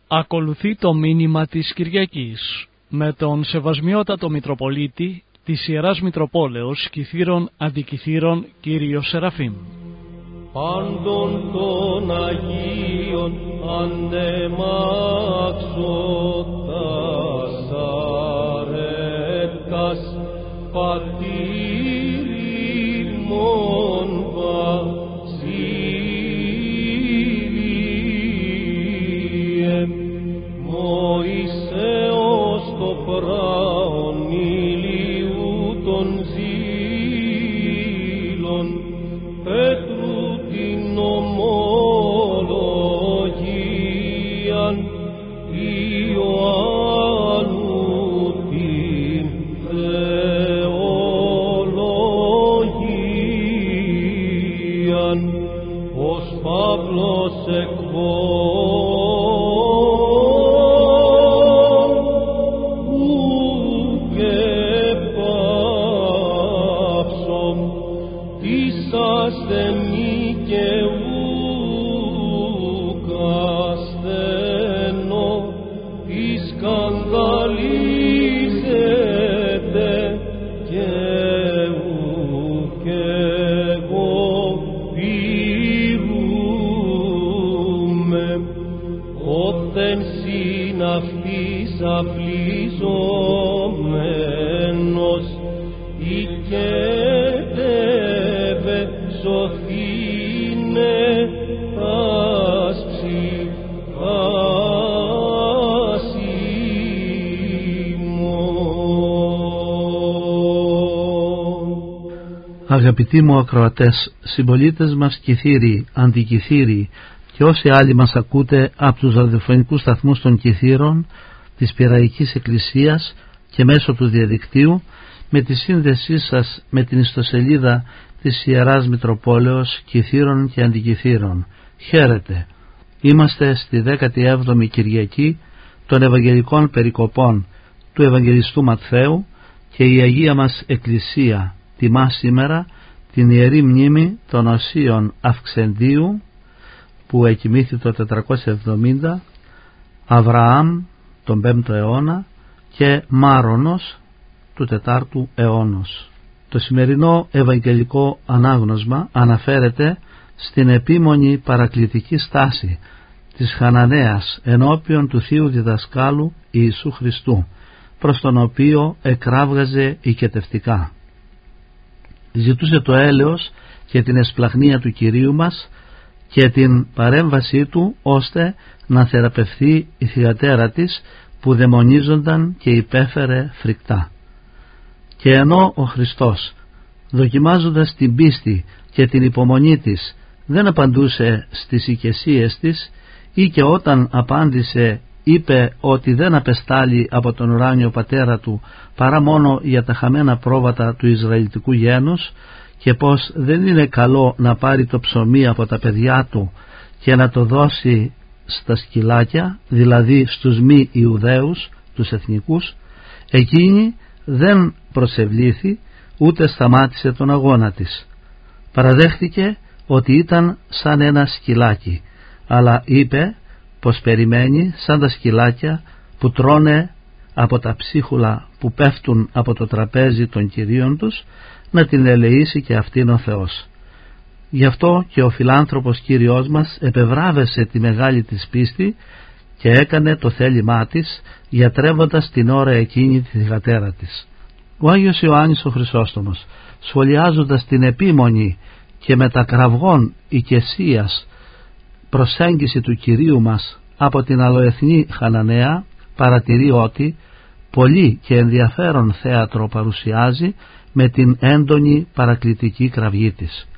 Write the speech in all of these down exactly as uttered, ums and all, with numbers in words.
Ακολουθεί το μήνυμα της Κυριακής με τον Σεβασμιότατο Μητροπολίτη της Ιεράς Μητροπόλεως Κιθήρων Αντικιθήρων κύριο Σεραφείμ. Πάντων των Αγίων αντεμάξοντας αρέτας πατήρι μον βασίλειε Μωυσέως το πράον ηλιού των ζήλων Πέτρου την ομολογίαν Ιωάννου την θεολογίαν ως Παύλος εκβών ου και πάψον της ασθενή και ουκ ασθενώ της σκανδαλίζεται και ουκ εγώ πειρούμε όθεν συν αυτής αφλιζόμενος οικέτευε σωθήνε τας ψυχάς ημών. Αγαπητοί μου ακροατές, συμπολίτες μας Κιθύριοι, Αντικιθύριοι και όσοι άλλοι μας ακούτε από τους ραδιοφωνικούς σταθμούς των Κιθήρων, της Πειραϊκής Εκκλησίας και μέσω του διαδικτύου, με τη σύνδεσή σας με την ιστοσελίδα της Ιεράς Μητροπόλεως Κιθήρων και Αντικιθήρων. Χαίρετε! Είμαστε στη δέκατη έβδομη Κυριακή των Ευαγγελικών Περικοπών του Ευαγγελιστού Ματθαίου και η Αγία μας Εκκλησία τιμά σήμερα την Ιερή Μνήμη των Οσίων Αυξεντίου που εκοιμήθη το τετρακόσια εβδομήντα, Αβραάμ τον πέμπτο αιώνα και Μάρονος του τετάρτου αιώνος. Το σημερινό Ευαγγελικό ανάγνωσμα αναφέρεται στην επίμονη παρακλητική στάση της Χαναναίας ενώπιον του Θείου Διδασκάλου Ιησού Χριστού, προς τον οποίο εκράβγαζε οικετευτικά. Ζητούσε το έλεος και την εσπλαχνία του Κυρίου μας και την παρέμβασή του ώστε να θεραπευθεί η θυγατέρα της που δαιμονίζονταν και υπέφερε φρικτά. Και ενώ ο Χριστός, δοκιμάζοντας την πίστη και την υπομονή της, δεν απαντούσε στις οικεσίες της ή και όταν απάντησε είπε ότι δεν απεστάλλει από τον ουράνιο πατέρα του παρά μόνο για τα χαμένα πρόβατα του Ισραηλιτικού γένους και πως δεν είναι καλό να πάρει το ψωμί από τα παιδιά του και να το δώσει στα σκυλάκια, δηλαδή στους μη Ιουδαίους, τους εθνικούς, εκείνη δεν προσευλήθη ούτε σταμάτησε τον αγώνα της. Παραδέχτηκε ότι ήταν σαν ένα σκυλάκι, αλλά είπε πως περιμένει σαν τα σκυλάκια που τρώνε από τα ψίχουλα που πέφτουν από το τραπέζι των κυρίων τους να την ελεήσει και αυτήν ο Θεός. Γι' αυτό και ο φιλάνθρωπος Κύριος μας επευράβευσε τη μεγάλη της πίστη και έκανε το θέλημά της γιατρεύοντας την ώρα εκείνη τη θυγατέρα της. Ο Άγιος Ιωάννης ο Χρυσόστομος, σχολιάζοντας την επίμονη και μετακραυγών οικεσίας προσέγγιση του Κυρίου μας από την αλλοεθνή Χαναναία, παρατηρεί ότι πολύ και ενδιαφέρον θέατρο παρουσιάζει με την έντονη παρακλητική κραυγή της.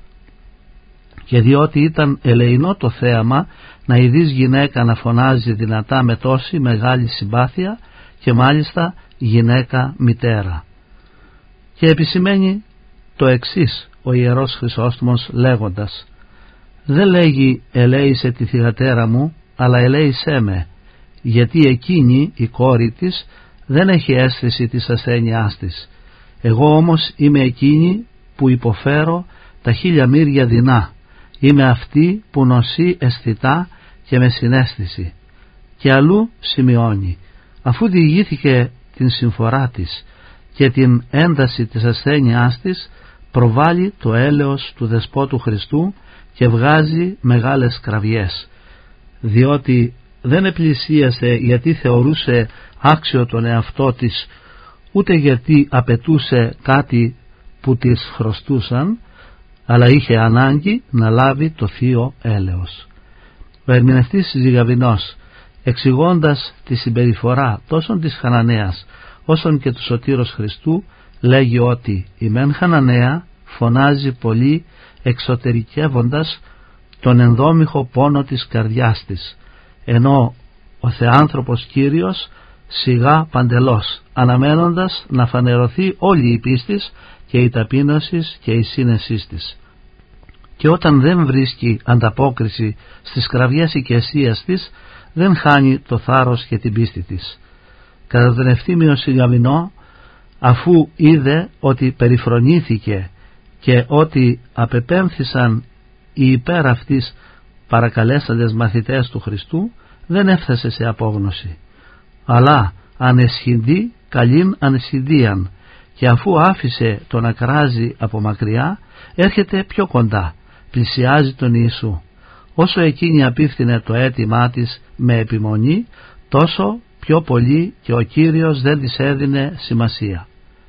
Και διότι ήταν ελεεινό το θέαμα να ειδείς γυναίκα να φωνάζει δυνατά με τόση μεγάλη συμπάθεια και μάλιστα γυναίκα μητέρα. Και επισημαίνει το εξής ο Ιερός Χρυσόστομος λέγοντας: «Δεν λέγει ελέησε τη θυγατέρα μου, αλλά ελέησέ με, γιατί εκείνη η κόρη της δεν έχει αίσθηση της ασθένειάς της. Εγώ όμως είμαι εκείνη που υποφέρω τα χίλια μύρια δεινά. Είμαι αυτή που νοσεί αισθητά και με συναίσθηση. Και αλλού σημειώνει: αφού διηγήθηκε την συμφορά της και την ένταση της ασθένειάς της, προβάλλει το έλεος του Δεσπότου Χριστού και βγάζει μεγάλες κραυγές, διότι δεν επλησίασε γιατί θεωρούσε άξιο τον εαυτό της, ούτε γιατί απαιτούσε κάτι που της χρωστούσαν, αλλά είχε ανάγκη να λάβει το θείο έλεος. Ο ερμηνευτής Ζυγαβηνός, εξηγώντας τη συμπεριφορά τόσο της Χαναναίας όσον και του Σωτήρος Χριστού, λέγει ότι η μεν Χαναναία φωνάζει πολύ εξωτερικεύοντας τον ενδόμηχο πόνο της καρδιάς της, ενώ ο Θεάνθρωπος Κύριος σιγά παντελώς, αναμένοντας να φανερωθεί όλη η πίστης και η ταπείνωση και η σύνεσής της. Και όταν δεν βρίσκει ανταπόκριση στις κραυγές οικεσίας της, δεν χάνει το θάρρος και την πίστη της. Κατά τον ευθύμιο Συγγαβηνό, αφού είδε ότι περιφρονήθηκε και ότι απεπέμφθησαν οι υπέρ αυτής παρακαλέσαντες μαθητές του Χριστού, δεν έφτασε σε απόγνωση, αλλά ανεσχυντή καλήν ανεσχυντίαν, και αφού άφησε τον να κράζει από μακριά, έρχεται πιο κοντά, πλησιάζει τον Ιησού. Όσο εκείνη απίφθινε το αίτημά της με επιμονή, τόσο πιο πολύ και ο Κύριος δεν της έδινε σημασία.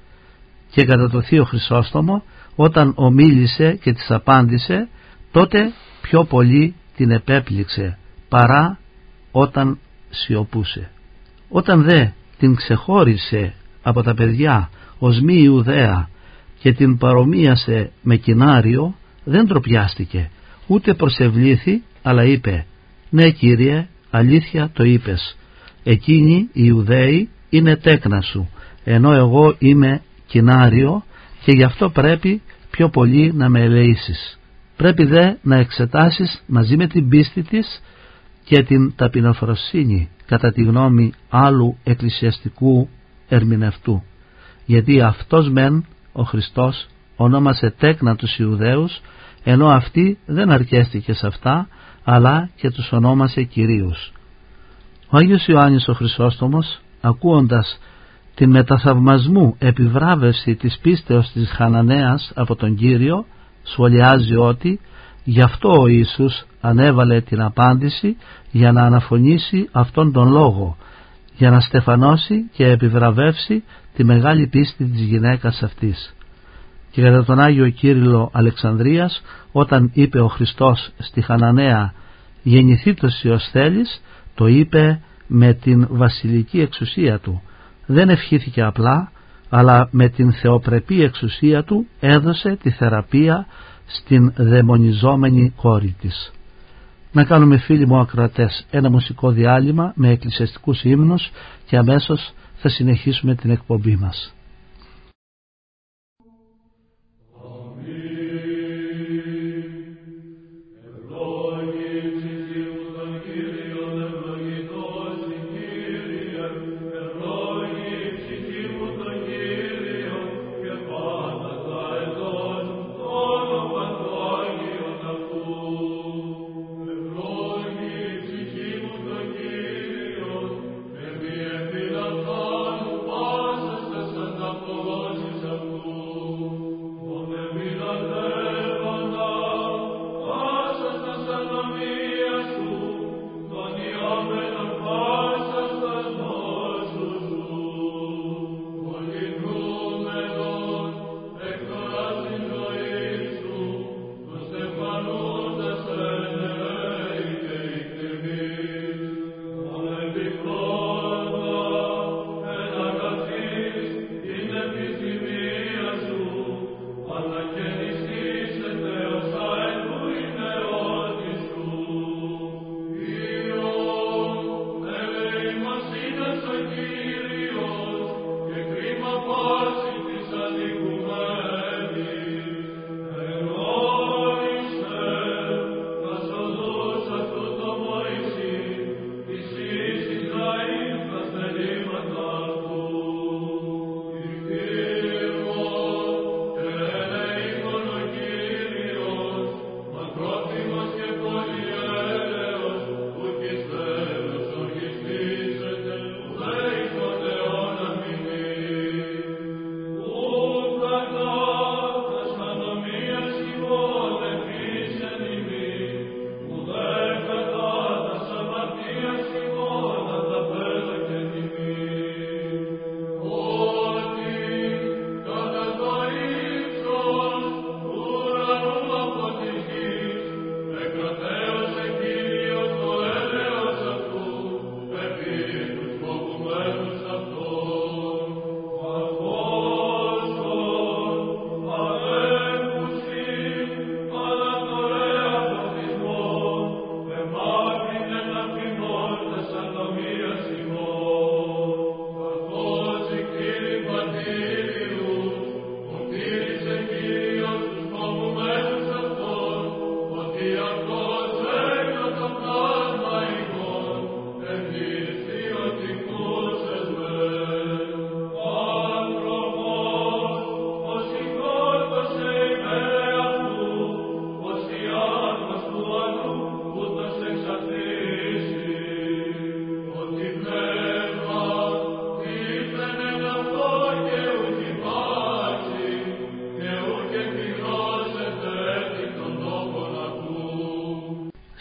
Και κατά το Θείο Χρυσόστομο, όταν ομίλησε και της απάντησε, τότε πιο πολύ την επέπληξε παρά όταν σιωπούσε. Όταν δε την ξεχώρισε από τα παιδιά ως μη Ιουδαία και την παρομοίασε με κοινάριο, δεν τροπιάστηκε, ούτε προσευλήθη, αλλά είπε: ναι, Κύριε, αλήθεια το είπες. Εκείνοι οι Ιουδαίοι είναι τέκνα σου, ενώ εγώ είμαι κοινάριο, και γι' αυτό πρέπει πιο πολύ να με ελεήσεις. Πρέπει δε να εξετάσεις μαζί με την πίστη της και την ταπεινοφροσύνη, κατά τη γνώμη άλλου εκκλησιαστικού ερμηνευτού, γιατί αυτός μεν, ο Χριστός, ονόμασε τέκνα τους Ιουδαίους, ενώ αυτοί δεν αρκέστηκε σε αυτά, αλλά και τους ονόμασε κυρίους. Ο Άγιος Ιωάννης ο Χρυσόστομος, ακούοντας την μεταθαυμασμού επιβράβευση της πίστεως της Χαναναίας από τον Κύριο, σχολιάζει ότι γι' αυτό ο Ιησούς ανέβαλε την απάντηση για να αναφωνήσει αυτόν τον λόγο, για να στεφανώσει και επιβραβεύσει τη μεγάλη πίστη της γυναίκας αυτής. Και κατά τον Άγιο Κύριλλο Αλεξανδρίας, όταν είπε ο Χριστός στη Χαναναία «Γεννηθήτως ως θέλεις», το είπε με την βασιλική εξουσία του. Δεν ευχήθηκε απλά, αλλά με την θεοπρεπή εξουσία του έδωσε τη θεραπεία στην δαιμονιζόμενη κόρη της. Να κάνουμε, φίλοι μου ακροατές, ένα μουσικό διάλειμμα με εκκλησιαστικούς ύμνους και αμέσως θα συνεχίσουμε την εκπομπή μας. Son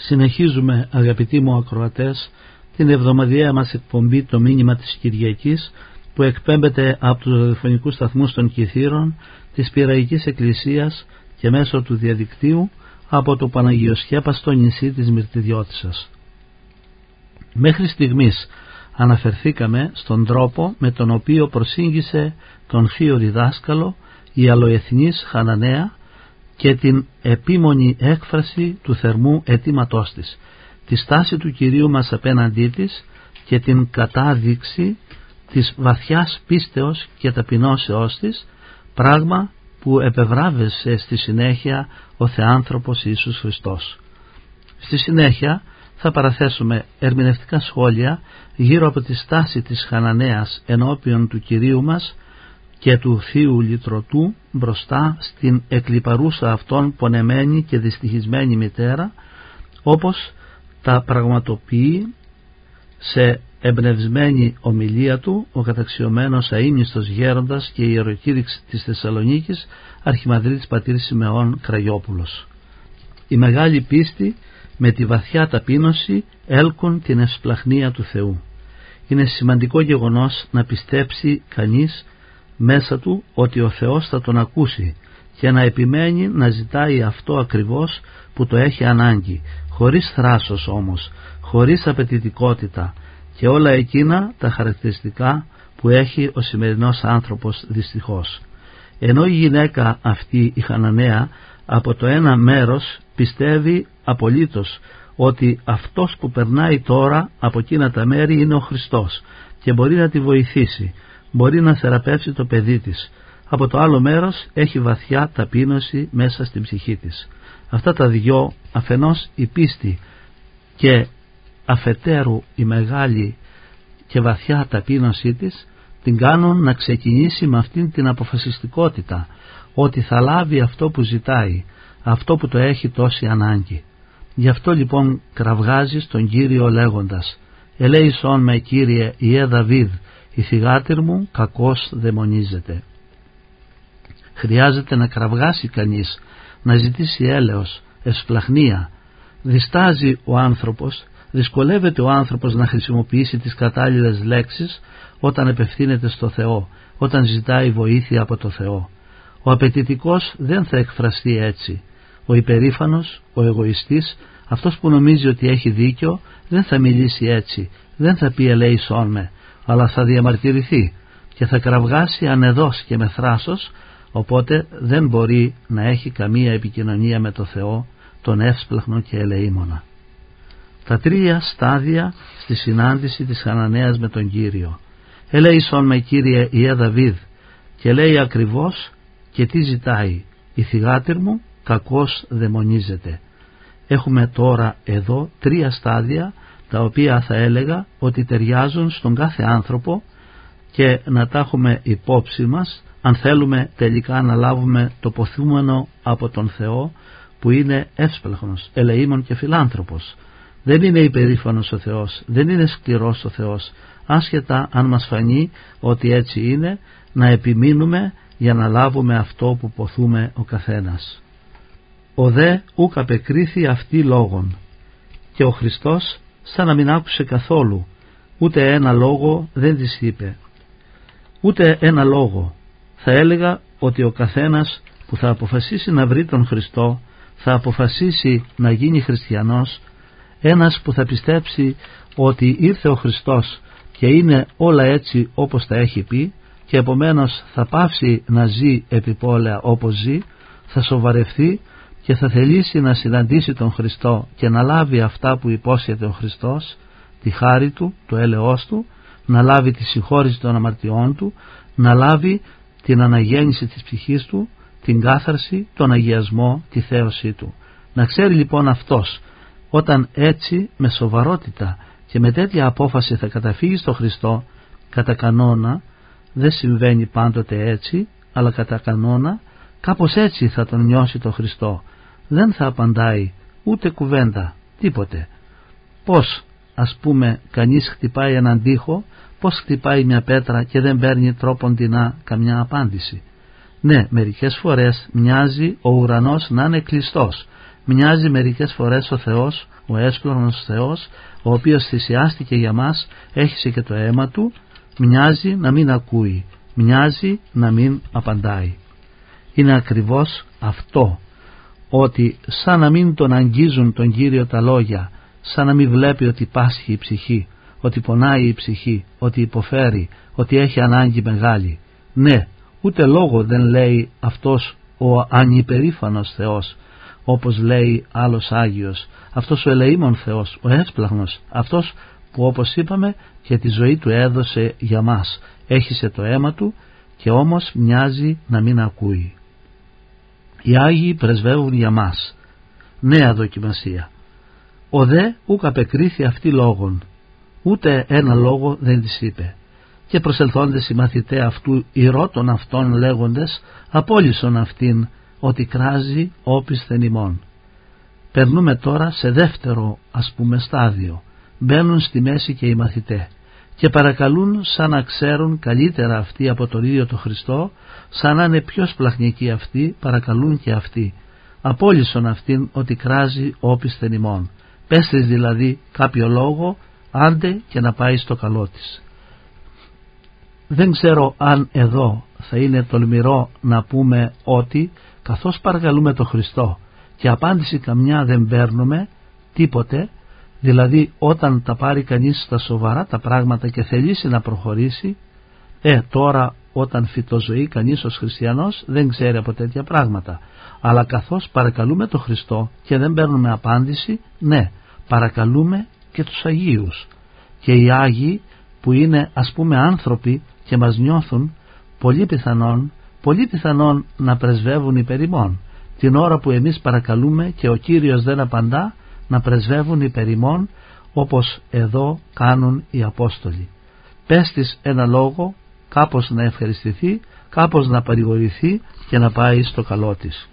Συνεχίζουμε, αγαπητοί μου ακροατές, την εβδομαδιαία μας εκπομπή «Το μήνυμα της Κυριακής», που εκπέμπεται από τους ραδιοφωνικούς σταθμούς των Κιθήρων της Πειραϊκής Εκκλησίας και μέσω του διαδικτύου από το Παναγιοσχέπαστο νησί της Μυρτιδιώτισσας. Μέχρι στιγμής αναφερθήκαμε στον τρόπο με τον οποίο προσήγησε τον θείο διδάσκαλο η αλλοεθνής Χαναναία και την επίμονη έκφραση του θερμού αιτήματός της, τη στάση του Κυρίου μας απέναντί της και την κατάδειξη της βαθιάς πίστεως και ταπεινώσεώς της, πράγμα που επευράβευσε στη συνέχεια ο Θεάνθρωπος Ιησούς Χριστός. Στη συνέχεια θα παραθέσουμε ερμηνευτικά σχόλια γύρω από τη στάση της Χαναναίας ενώπιον του Κυρίου μας και του Θείου Λυτρωτού μπροστά στην εκλιπαρούσα αυτόν πονεμένη και δυστυχισμένη μητέρα, όπως τα πραγματοποιεί σε εμπνευσμένη ομιλία του ο καταξιωμένος αείμνηστος γέροντας και ιεροκήρυξ της Θεσσαλονίκης, Αρχιμανδρίτης πατήρ Σιμεών Κραγιόπουλος. Η μεγάλη πίστη με τη βαθιά ταπείνωση έλκουν την ευσπλαχνία του Θεού. Είναι σημαντικό γεγονός να πιστέψει κανείς μέσα του ότι ο Θεός θα τον ακούσει και να επιμένει να ζητάει αυτό ακριβώς που το έχει ανάγκη, χωρίς θράσος όμως, χωρίς απαιτητικότητα και όλα εκείνα τα χαρακτηριστικά που έχει ο σημερινός άνθρωπος δυστυχώς. Ενώ η γυναίκα αυτή η Χαναναία από το ένα μέρος πιστεύει απολύτως ότι αυτός που περνάει τώρα από εκείνα τα μέρη είναι ο Χριστός και μπορεί να τη βοηθήσει, μπορεί να θεραπεύσει το παιδί της. Από το άλλο μέρος έχει βαθιά ταπείνωση μέσα στην ψυχή της. Αυτά τα δυο, αφενός η πίστη και αφετέρου η μεγάλη και βαθιά ταπείνωσή της, την κάνουν να ξεκινήσει με αυτήν την αποφασιστικότητα ότι θα λάβει αυτό που ζητάει, αυτό που το έχει τόση ανάγκη. Γι' αυτό λοιπόν κραυγάζει στον Κύριο λέγοντας: «Ελέησόν με, Κύριε, Ιε Δαβίδ, η θυγάτηρ μου κακώς δαιμονίζεται». Χρειάζεται να κραυγάσει κανείς, να ζητήσει έλεος, ευσπλαχνία. Διστάζει ο άνθρωπος, δυσκολεύεται ο άνθρωπος να χρησιμοποιήσει τις κατάλληλες λέξεις όταν επευθύνεται στο Θεό, όταν ζητάει βοήθεια από το Θεό. Ο απαιτητικός δεν θα εκφραστεί έτσι. Ο υπερήφανος, ο εγωιστής, αυτός που νομίζει ότι έχει δίκιο, δεν θα μιλήσει έτσι, δεν θα πει ελέησόν με, αλλά θα διαμαρτυρηθεί και θα κραυγάσει ανεδώς και με θράσος, οπότε δεν μπορεί να έχει καμία επικοινωνία με το Θεό, τον εύσπλαχνο και ελεήμονα. Τα τρία στάδια στη συνάντηση της Χαναναίας με τον Κύριο. «Ελέησόν με, Κύριε, Ιε Δαβίδ», και λέει ακριβώς και τι ζητάει: «Η θυγάτηρ μου κακώς δαιμονίζεται». Έχουμε τώρα εδώ τρία στάδια τα οποία θα έλεγα ότι ταιριάζουν στον κάθε άνθρωπο και να τα έχουμε υπόψη μας αν θέλουμε τελικά να λάβουμε το ποθούμενο από τον Θεό, που είναι εύσπλαχνος, ελεήμων και φιλάνθρωπος. Δεν είναι υπερήφανος ο Θεός, δεν είναι σκληρός ο Θεός, άσχετα αν μας φανεί ότι έτσι είναι, να επιμείνουμε για να λάβουμε αυτό που ποθούμε ο καθένας. Ο δε ουκ απεκρίθη αυτή λόγων, και ο Χριστός σαν να μην άκουσε καθόλου, ούτε ένα λόγο δεν της είπε. Ούτε ένα λόγο. Θα έλεγα ότι ο καθένας που θα αποφασίσει να βρει τον Χριστό, θα αποφασίσει να γίνει χριστιανός, ένας που θα πιστέψει ότι ήρθε ο Χριστός και είναι όλα έτσι όπως τα έχει πει, και επομένως θα πάυσει να ζει επιπόλαια όπως ζει, θα σοβαρευτεί και θα θελήσει να συναντήσει τον Χριστό και να λάβει αυτά που υπόσχεται ο Χριστός, τη χάρη του, το έλεος του, να λάβει τη συγχώρηση των αμαρτιών του, να λάβει την αναγέννηση της ψυχής του, την κάθαρση, τον αγιασμό, τη θέωσή του. Να ξέρει λοιπόν αυτός, όταν έτσι με σοβαρότητα και με τέτοια απόφαση θα καταφύγει στο Χριστό, κατά κανόνα, δεν συμβαίνει πάντοτε έτσι, αλλά κατά κανόνα κάπως έτσι θα τον νιώσει το Χριστό. Δεν θα απαντάει ούτε κουβέντα, τίποτε. Πώς, ας πούμε, κανείς χτυπάει έναν τοίχο, πώς χτυπάει μια πέτρα και δεν παίρνει τρόποντινά καμιά απάντηση. Ναι, μερικές φορές μοιάζει ο ουρανός να είναι κλειστός, μοιάζει μερικές φορές ο Θεός ο έσπλαχνος Θεός, ο οποίος θυσιάστηκε για μας, έχισε και το αίμα του, μοιάζει να μην ακούει, μοιάζει να μην απαντάει. Είναι ακριβώς αυτό, ότι σαν να μην τον αγγίζουν τον Κύριο τα λόγια, σαν να μην βλέπει ότι πάσχει η ψυχή, ότι πονάει η ψυχή, ότι υποφέρει, ότι έχει ανάγκη μεγάλη. Ναι, ούτε λόγο δεν λέει αυτός ο ανυπερήφανος Θεός, όπως λέει άλλος Άγιος, αυτός ο ελεήμων Θεός, ο έσπλαχνος, αυτός που όπως είπαμε και τη ζωή του έδωσε για μας, έχισε το αίμα του και όμως μοιάζει να μην ακούει. Οι Άγιοι πρεσβεύουν για μας. Νέα δοκιμασία. Ο δε ούκ απεκρίθη αυτή λόγων, ούτε ένα λόγο δεν της είπε. Και προσελθόντες οι μαθητέ αυτού ηρώτων αυτών λέγοντες, απόλυσον αυτήν ότι κράζει όπισθεν ημών. Περνούμε τώρα σε δεύτερο ας πούμε στάδιο. Μπαίνουν στη μέση και οι μαθητέ και παρακαλούν σαν να ξέρουν καλύτερα αυτοί από τον ίδιο τον Χριστό, σαν να είναι πιο σπλαχνικοί αυτοί, παρακαλούν και αυτοί. Απόλυσον αυτήν ότι κράζει όπισθεν ημών. Πες της δηλαδή κάποιο λόγο, άντε και να πάει στο καλό της. Δεν ξέρω αν εδώ θα είναι τολμηρό να πούμε ότι καθώς παρακαλούμε τον Χριστό και απάντηση καμιά δεν παίρνουμε τίποτε, δηλαδή όταν τα πάρει κανείς στα σοβαρά τα πράγματα και θελήσει να προχωρήσει, ε τώρα όταν φυτοζωεί κανείς ως χριστιανός δεν ξέρει από τέτοια πράγματα, αλλά καθώς παρακαλούμε τον Χριστό και δεν παίρνουμε απάντηση, ναι, παρακαλούμε και τους Αγίους, και οι Άγιοι που είναι ας πούμε άνθρωποι και μας νιώθουν, πολύ πιθανόν, πολύ πιθανόν να πρεσβεύουν υπέρ ημών. Την ώρα που εμείς παρακαλούμε και ο Κύριος δεν απαντά, να πρεσβεύουν υπέρ ημών, όπως εδώ κάνουν οι Απόστολοι. Πες της ένα λόγο, κάπως να ευχαριστηθεί, κάπως να παρηγορηθεί και να πάει στο καλό της.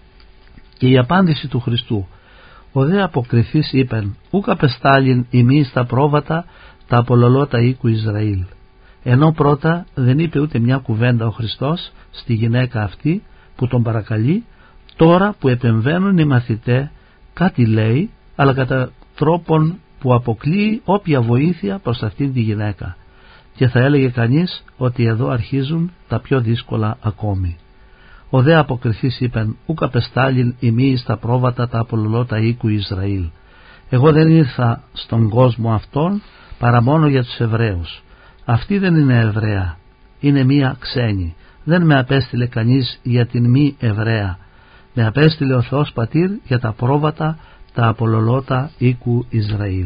Και η απάντηση του Χριστού: ο δε αποκριθής είπεν, ούκ απεστάλην ημί στα πρόβατα τα απολωλώτα οίκου Ισραήλ. Ενώ πρώτα δεν είπε ούτε μια κουβέντα ο Χριστός στη γυναίκα αυτή που τον παρακαλεί, τώρα που επεμβαίνουν οι μαθητέ κάτι λέει, αλλά κατά τρόπον που αποκλείει όποια βοήθεια προς αυτήν τη γυναίκα. Και θα έλεγε κανείς ότι εδώ αρχίζουν τα πιο δύσκολα ακόμη. Ο δε αποκριθής είπεν, ούκ απεστάλην ημί στα πρόβατα τα απολωλώτα οίκου Ισραήλ. Εγώ δεν ήρθα στον κόσμο αυτόν παρά μόνο για τους Εβραίους. Αυτή δεν είναι Εβραία, είναι μία ξένη. Δεν με απέστειλε κανείς για την μη Εβραία. Με απέστειλε ο Θεός Πατήρ για τα πρόβατα τα απολωλώτα οίκου Ισραήλ.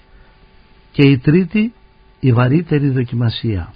Και η τρίτη, η βαρύτερη δοκιμασία.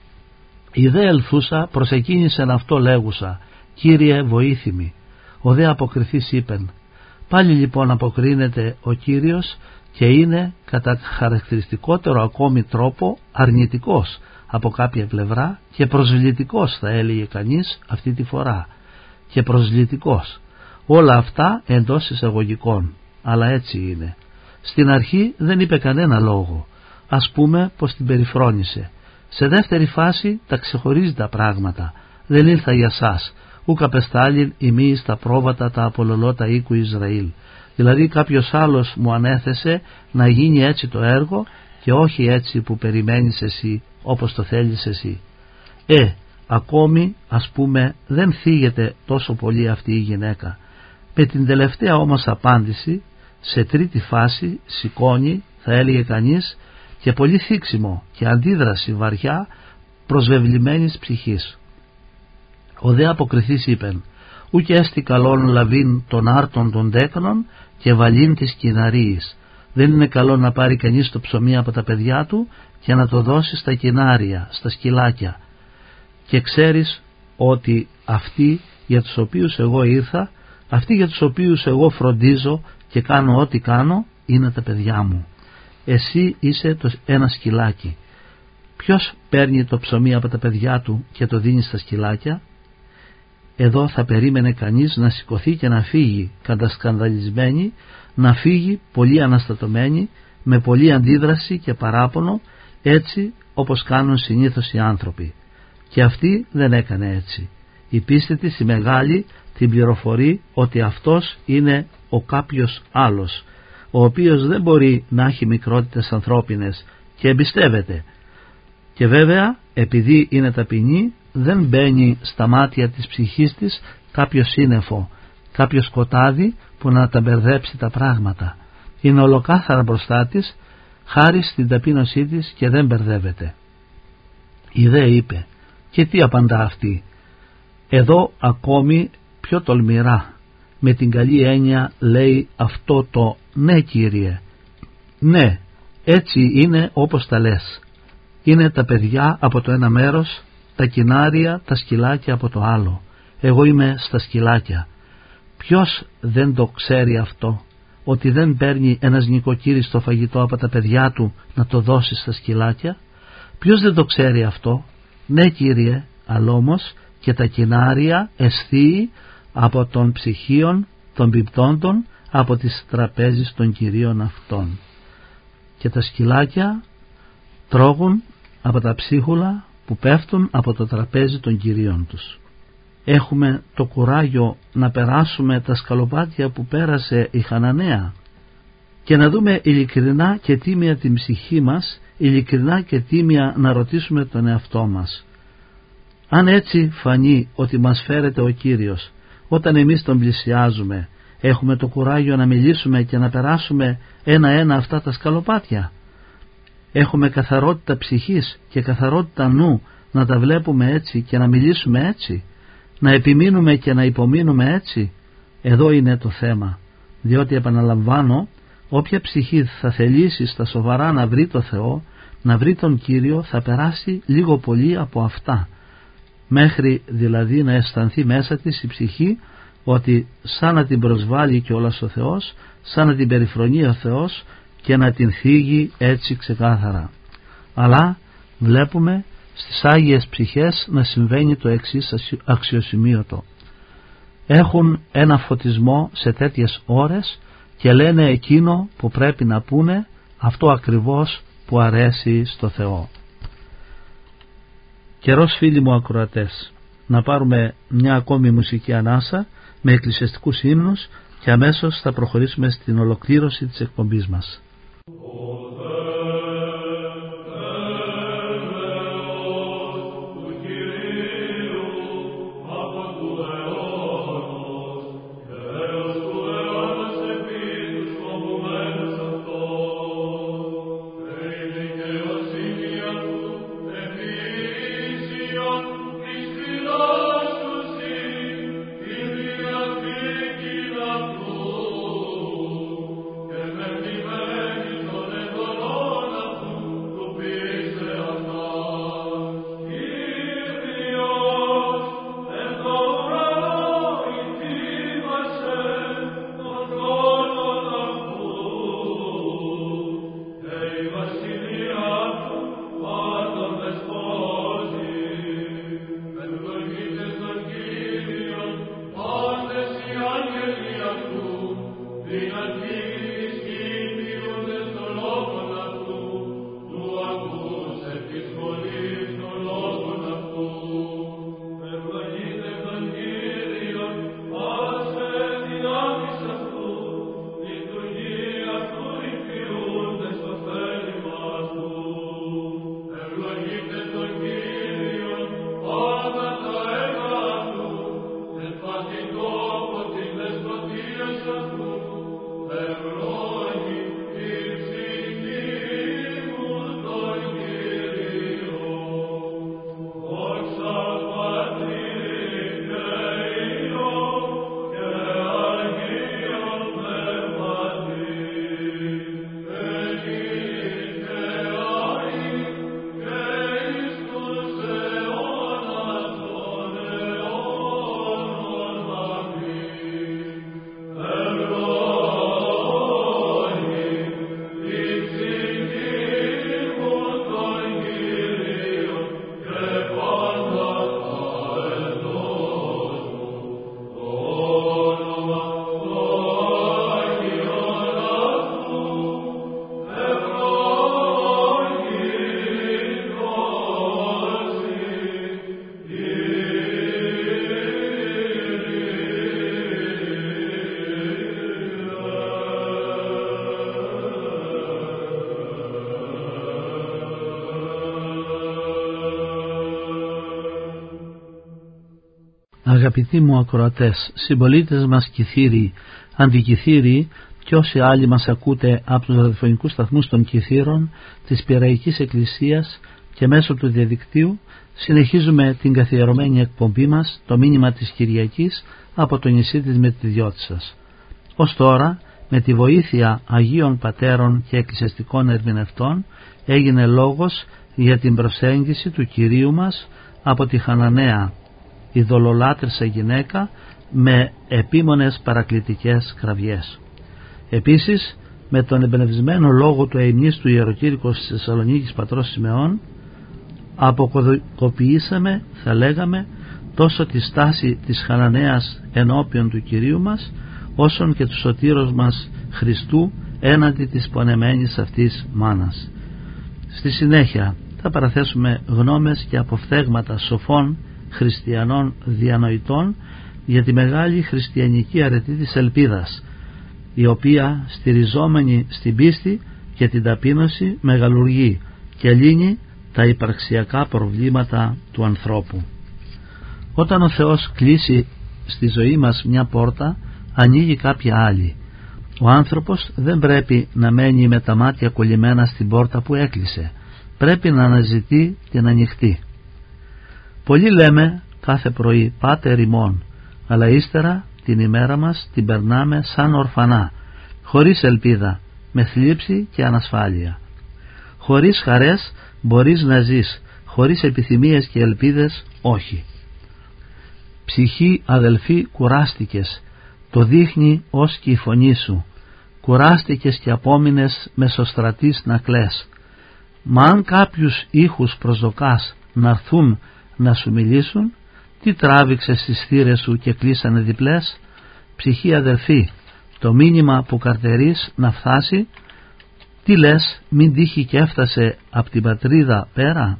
Η δε ελθούσα προσεκίνησεν αυτό λέγουσα, Κύριε βοήθημη. Ο δε αποκριθής είπεν. Πάλι λοιπόν αποκρίνεται ο Κύριος και είναι κατά χαρακτηριστικότερο ακόμη τρόπο αρνητικός από κάποια πλευρά και προσβλητικός θα έλεγε κανείς αυτή τη φορά. Και προσβλητικός. Όλα αυτά εντός εισαγωγικών. Αλλά έτσι είναι. Στην αρχή δεν είπε κανένα λόγο. Ας πούμε πως την περιφρόνησε. Σε δεύτερη φάση τα ξεχωρίζει τα πράγματα. Δεν ήλθα για σας. Ούκ απεστάλην ημί στα πρόβατα τα απολωλώτα οίκου Ισραήλ. Δηλαδή κάποιος άλλος μου ανέθεσε να γίνει έτσι το έργο και όχι έτσι που περιμένεις εσύ, όπως το θέλεις εσύ. Ε, ακόμη ας πούμε δεν θίγεται τόσο πολύ αυτή η γυναίκα. Με την τελευταία όμως απάντηση, σε τρίτη φάση σηκώνει, θα έλεγε κανείς, και πολύ θίξιμο και αντίδραση βαριά προσβεβλημένης ψυχής. Ο δε αποκριθής είπεν, ούκ έστι καλόν λαβήν των άρτων των τέκνων και βαλήν της κοιναρίης. Δεν είναι καλό να πάρει κανείς το ψωμί από τα παιδιά του και να το δώσει στα κοινάρια, στα σκυλάκια. Και ξέρεις ότι αυτοί για τους οποίους εγώ ήρθα, αυτοί για τους οποίους εγώ φροντίζω και κάνω ό,τι κάνω, είναι τα παιδιά μου. Εσύ είσαι το ένα σκυλάκι. Ποιος παίρνει το ψωμί από τα παιδιά του και το δίνει στα σκυλάκια? Εδώ θα περίμενε κανείς να σηκωθεί και να φύγει κατασκανδαλισμένη, να φύγει πολύ αναστατωμένη, με πολλή αντίδραση και παράπονο, έτσι όπως κάνουν συνήθως οι άνθρωποι. Και αυτή δεν έκανε έτσι. Η πίστη της η μεγάλη την πληροφορεί ότι αυτός είναι ο κάποιος άλλος. ο οποίος δεν μπορεί να έχει μικρότητες ανθρώπινες και εμπιστεύεται. Και βέβαια, επειδή είναι ταπεινή, δεν μπαίνει στα μάτια της ψυχής της κάποιο σύννεφο, κάποιο σκοτάδι που να τα μπερδέψει τα πράγματα. Είναι ολοκάθαρα μπροστά της, χάρη στην ταπείνωσή της, και δεν μπερδεύεται. Η δε είπε, και τι απαντά αυτή? Εδώ ακόμη πιο τολμηρά, με την καλή έννοια, λέει αυτό το «ναι, Κύριε». Ναι, έτσι είναι όπως τα λες. Είναι τα παιδιά από το ένα μέρος, τα κοινάρια, τα σκυλάκια από το άλλο. Εγώ είμαι στα σκυλάκια. Ποιος δεν το ξέρει αυτό, ότι δεν παίρνει ένας νοικοκύρης το φαγητό από τα παιδιά του να το δώσει στα σκυλάκια? Ποιος δεν το ξέρει αυτό? Ναι, Κύριε, αλλά όμως και τα κοινάρια αισθύει από των ψυχίων των πιπτόντων, από τις τραπέζεις των κυρίων αυτών. Και τα σκυλάκια τρώγουν από τα ψίχουλα που πέφτουν από το τραπέζι των κυρίων τους. Έχουμε το κουράγιο να περάσουμε τα σκαλοπάτια που πέρασε η Χαναναία και να δούμε ειλικρινά και τίμια την ψυχή μας, ειλικρινά και τίμια να ρωτήσουμε τον εαυτό μας. Αν έτσι φανεί ότι μας φέρεται ο Κύριος, όταν εμείς τον πλησιάζουμε, έχουμε το κουράγιο να μιλήσουμε και να περάσουμε ένα-ένα αυτά τα σκαλοπάτια? Έχουμε καθαρότητα ψυχής και καθαρότητα νου να τα βλέπουμε έτσι και να μιλήσουμε έτσι? Να επιμείνουμε και να υπομείνουμε έτσι? Εδώ είναι το θέμα, διότι επαναλαμβάνω, όποια ψυχή θα θελήσει στα σοβαρά να βρει το Θεό, να βρει τον Κύριο, θα περάσει λίγο πολύ από αυτά, μέχρι δηλαδή να αισθανθεί μέσα της η ψυχή ότι σαν να την προσβάλλει κιόλας ο Θεός, σαν να την περιφρονεί ο Θεός και να την θίγει έτσι ξεκάθαρα. Αλλά βλέπουμε στις Άγιες ψυχές να συμβαίνει το εξής αξιοσημείωτο. Έχουν ένα φωτισμό σε τέτοιες ώρες και λένε εκείνο που πρέπει να πούνε, αυτό ακριβώς που αρέσει στο Θεό. Καιρός, φίλοι μου ακροατές, να πάρουμε μια ακόμη μουσική ανάσα με εκκλησιαστικούς ύμνους και αμέσως θα προχωρήσουμε στην ολοκλήρωση της εκπομπής μας. Amen. Αγαπητοί μου ακροατές, συμπολίτες μας Κιθύριοι, αντικιθύριοι και όσοι άλλοι μας ακούτε από τους ραδιοφωνικούς σταθμούς των Κιθύρων, της Πειραϊκής Εκκλησίας και μέσω του διαδικτύου, συνεχίζουμε την καθιερωμένη εκπομπή μας, το μήνυμα της Κυριακής από το νησί της Μετριδιώτισσας. Ως τώρα, με τη βοήθεια Αγίων Πατέρων και εκκλησιαστικών ερμηνευτών, έγινε λόγος για την προσέγγιση του Κυρίου μας από τη Χαναναία, ειδωλολάτρησα γυναίκα, με επίμονες παρακλητικές κραυγές. Επίσης, με τον εμπνευσμένο λόγο του αημνίστου Ιεροκήρυκος της Θεσσαλονίκης πατρός Σιμεών, αποκωδικοποιήσαμε, θα λέγαμε, τόσο τη στάση της Χαναναίας ενώπιον του Κυρίου μας, όσον και του σωτήρος μας Χριστού έναντι της πονεμένης αυτής μάνας. Στη συνέχεια θα παραθέσουμε γνώμες και αποφθέγματα σοφών χριστιανών διανοητών για τη μεγάλη χριστιανική αρετή της ελπίδας, η οποία στηριζόμενη στην πίστη και την ταπείνωση μεγαλουργεί και λύνει τα υπαρξιακά προβλήματα του ανθρώπου. Όταν ο Θεός κλείσει στη ζωή μας μια πόρτα, ανοίγει κάποια άλλη. Ο άνθρωπος δεν πρέπει να μένει με τα μάτια κολλημένα στην πόρτα που έκλεισε, πρέπει να αναζητεί την ανοιχτή. Πολλοί λέμε κάθε πρωί «Πάτερ ημών», αλλά ύστερα την ημέρα μας την περνάμε σαν ορφανά, χωρίς ελπίδα, με θλίψη και ανασφάλεια. Χωρίς χαρές μπορείς να ζεις, χωρίς επιθυμίες και ελπίδες όχι. Ψυχή αδελφή, κουράστηκες, το δείχνει ως και η φωνή σου, κουράστηκες και απόμεινες μεσοστρατής να κλαις. Μα αν κάποιους ήχους προσδοκάς να έρθουν να σου μιλήσουν, τι τράβηξες στις θύρες σου και κλείσανε διπλές? Ψυχή αδελφή, το μήνυμα που καρτερείς να φτάσει, τι λες, μην τύχει και έφτασε από την πατρίδα πέρα?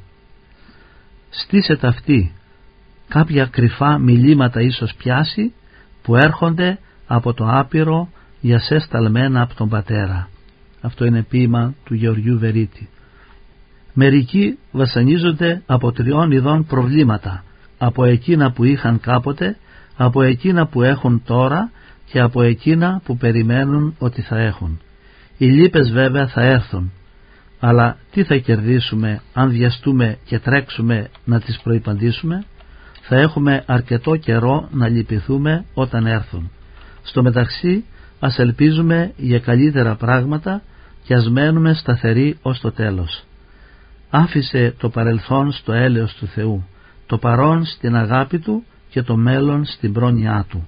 Στήσε ταυτή, κάποια κρυφά μιλήματα ίσως πιάσει, που έρχονται από το άπειρο για σε σταλμένα από τον πατέρα. Αυτό είναι ποίημα του Γεωργιού Βερίτη. Μερικοί βασανίζονται από τριών ειδών προβλήματα, από εκείνα που είχαν κάποτε, από εκείνα που έχουν τώρα και από εκείνα που περιμένουν ότι θα έχουν. Οι λύπες βέβαια θα έρθουν, αλλά τι θα κερδίσουμε αν βιαστούμε και τρέξουμε να τις προϋπαντήσουμε? Θα έχουμε αρκετό καιρό να λυπηθούμε όταν έρθουν. Στο μεταξύ ας ελπίζουμε για καλύτερα πράγματα και ας μένουμε σταθεροί ως το τέλος. Άφησε το παρελθόν στο έλεος του Θεού, το παρόν στην αγάπη Του και το μέλλον στην πρόνοιά Του.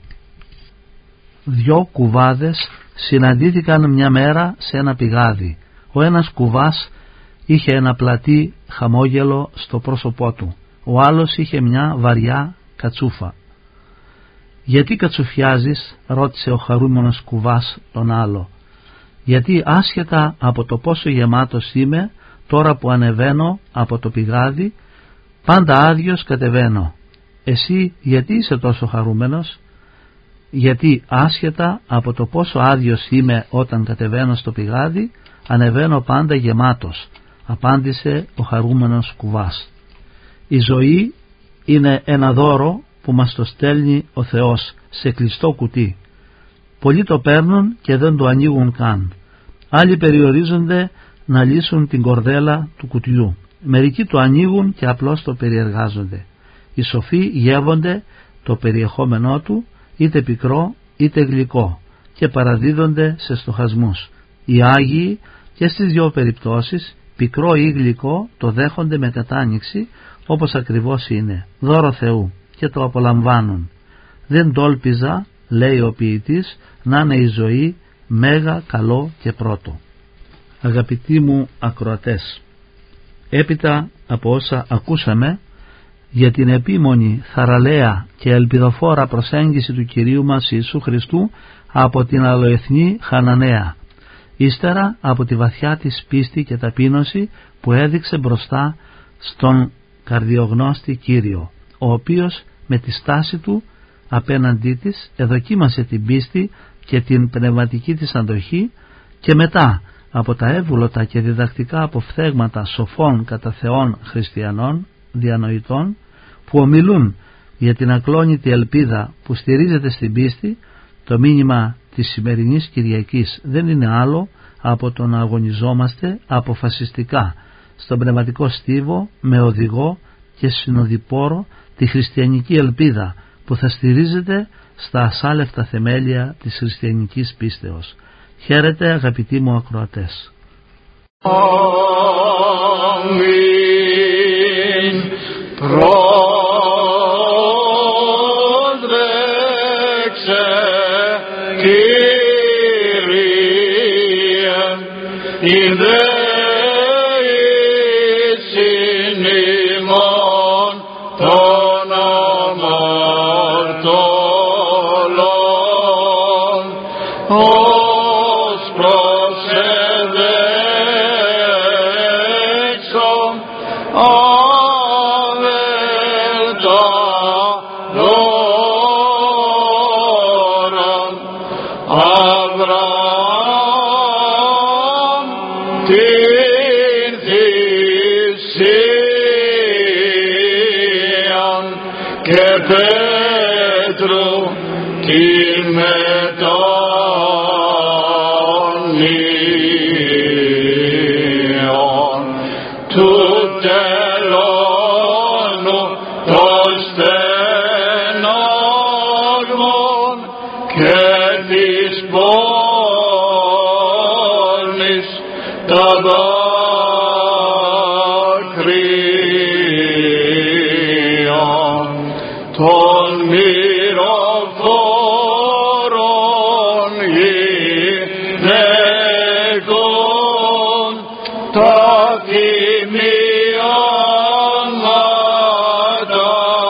Δυο κουβάδες συναντήθηκαν μια μέρα σε ένα πηγάδι. Ο ένας κουβάς είχε ένα πλατή χαμόγελο στο πρόσωπό του, ο άλλος είχε μια βαριά κατσούφα. «Γιατί κατσουφιάζεις?» ρώτησε ο χαρούμενος κουβάς τον άλλο. «Γιατί άσχετα από το πόσο γεμάτος είμαι, τώρα που ανεβαίνω από το πηγάδι, πάντα άδειος κατεβαίνω. Εσύ γιατί είσαι τόσο χαρούμενος?» «Γιατί άσχετα από το πόσο άδειος είμαι όταν κατεβαίνω στο πηγάδι, ανεβαίνω πάντα γεμάτος», απάντησε ο χαρούμενος κουβάς. Η ζωή είναι ένα δώρο που μας το στέλνει ο Θεός σε κλειστό κουτί. Πολλοί το παίρνουν και δεν το ανοίγουν καν. Άλλοι περιορίζονται να λύσουν την κορδέλα του κουτιού. Μερικοί το ανοίγουν και απλώς το περιεργάζονται. Οι σοφοί γεύονται το περιεχόμενό του, είτε πικρό είτε γλυκό, και παραδίδονται σε στοχασμούς. Οι Άγιοι και στις δυο περιπτώσεις, πικρό ή γλυκό, το δέχονται με κατάνοιξη όπως ακριβώς είναι, δώρο Θεού, και το απολαμβάνουν. «Δεν τόλπιζα», λέει ο ποιητής, «να είναι η ζωή μέγα καλό και πρώτο». Αγαπητοί μου ακροατές, έπειτα από όσα ακούσαμε για την επίμονη, θαραλέα και ελπιδοφόρα προσέγγιση του Κυρίου μας Ιησού Χριστού από την αλλοεθνή Χαναναία, ύστερα από τη βαθιά της πίστη και ταπείνωση που έδειξε μπροστά στον καρδιογνώστη Κύριο, ο οποίος με τη στάση του απέναντί της εδοκίμασε την πίστη και την πνευματική της αντοχή, και μετά από τα εύγλωτα και διδακτικά αποφθέγματα σοφών κατά Θεόν χριστιανών διανοητών που ομιλούν για την ακλόνητη ελπίδα που στηρίζεται στην πίστη, το μήνυμα της σημερινής Κυριακής δεν είναι άλλο από το να αγωνιζόμαστε αποφασιστικά στον πνευματικό στίβο με οδηγό και συνοδοιπόρο τη χριστιανική ελπίδα που θα στηρίζεται στα ασάλευτα θεμέλια της χριστιανικής πίστεως. Χαίρετε αγαπητοί μου ακροατές. Αμήν. Πρόσδεξε, Κύριε, η δεήσιν ημών των αμαρτωλών, ως προσεδέξον αβέλτα δώραν Αβραάμ την θυσίαν και Πέτρου την μετανίον του τελώνου των στεναγμών και της πόλης τα δάκρυα των μυροφόρων γυναικών τα θυμιάματα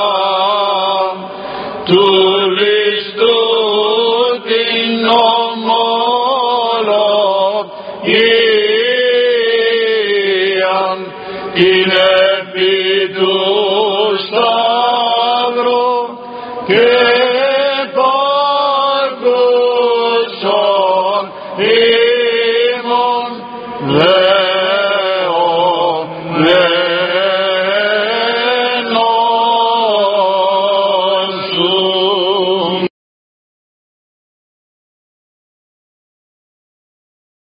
του ληστού την ομολογίαν την επί του